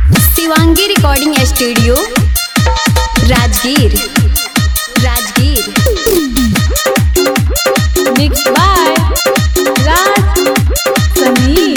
Shivangi recording studio Rajgir mix by Raj Sameer.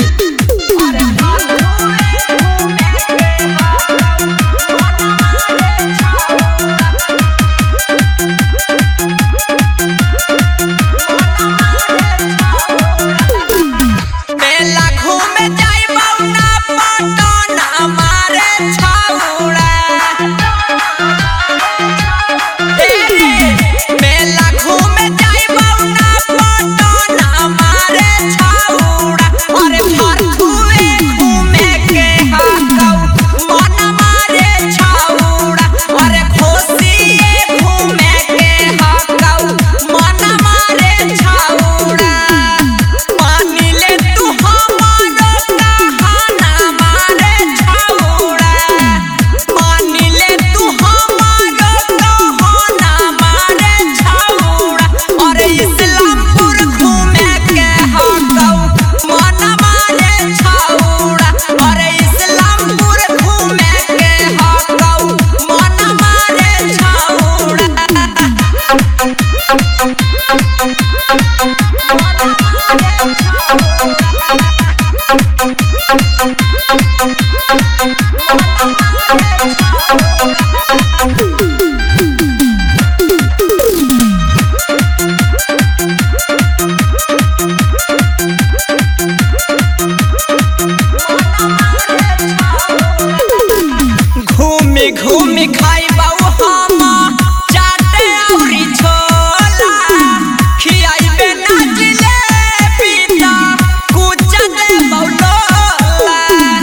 घूमी खाई बाऊ हम चाटे औरी छोला खियाइबे ना जिलेबी कुचा दे बौलोला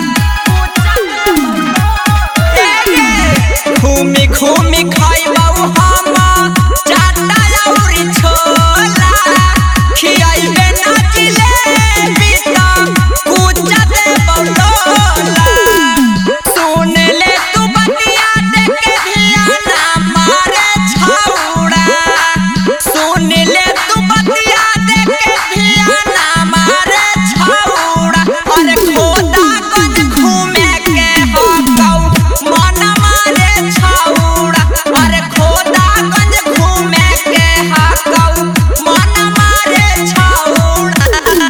घूमी घूमी खाई बाऊ हम चाटा औरी छोला खियाइबे ना जिलेबी कुचा दे बौलोला सुन ले तू बतिया देके धियाना मारे छौड़ा सुन ले तू बतिया देके धियाना मारे छौड़ा अरे खोदा गन घूमे के हकौ मन मारे छौड़ा अरे खोदा गन घूमे के हकौ मन मारे छौड़ा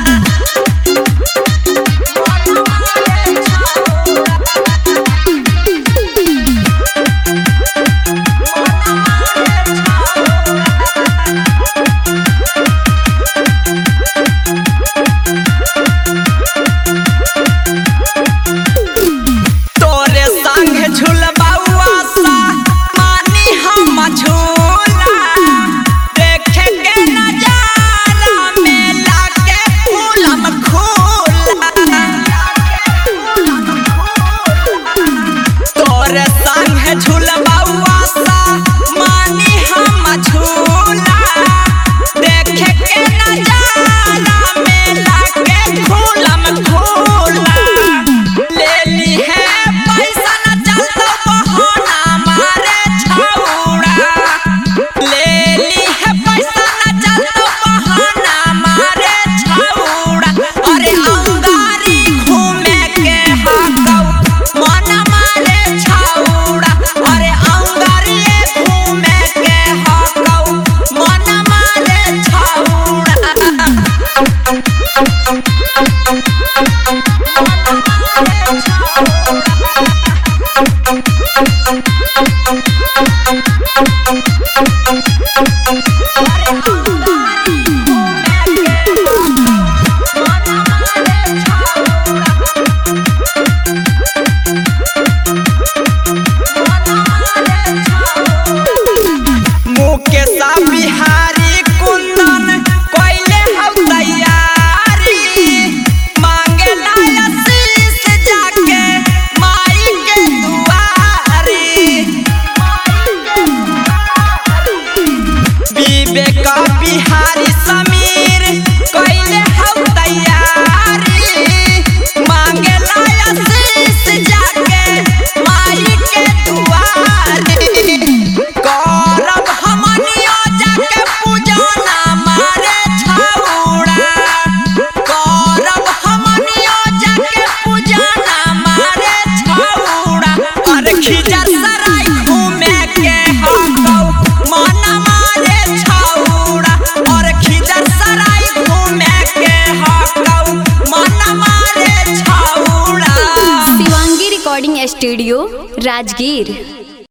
तोरे संग झुलबाउआ सा मानी हम झूला देखे के नजारा मेला के फूलम खूला तोरे संग झुलबाउआ सा मानी हम झूला देखे के नजारा मेला के फूलम खूला ले ली है पैसा न चलतो बहाना मारे छौड़ा ले ली है पैसा न चलतो बहाना मारे छौड़ा अरे अंगारी घूमे के हकौ मन मारे छौड़ा अरे अंगारी घूमे के हकौ मन मारे छौड़ा मुकेश बिहारी कुंदन कोइले हौ तैयारी मांगे लाया शीश जाके माई के दुआरी विवेक बिहारी समीर कोइले हौ तैयारी मांगे लाया शीश जाके माई के दुआरी करब हमनियो जाके पूजना मारे छौड़ा करब हमनियो जाके पूजना मारे छौड़ा खिजर सराय घूमे के हकौ मन मारे छौड़ा और खिजर सराय घूमे के हकौ मन मारे छौड़ा। Shivangi recording studio Rajgir.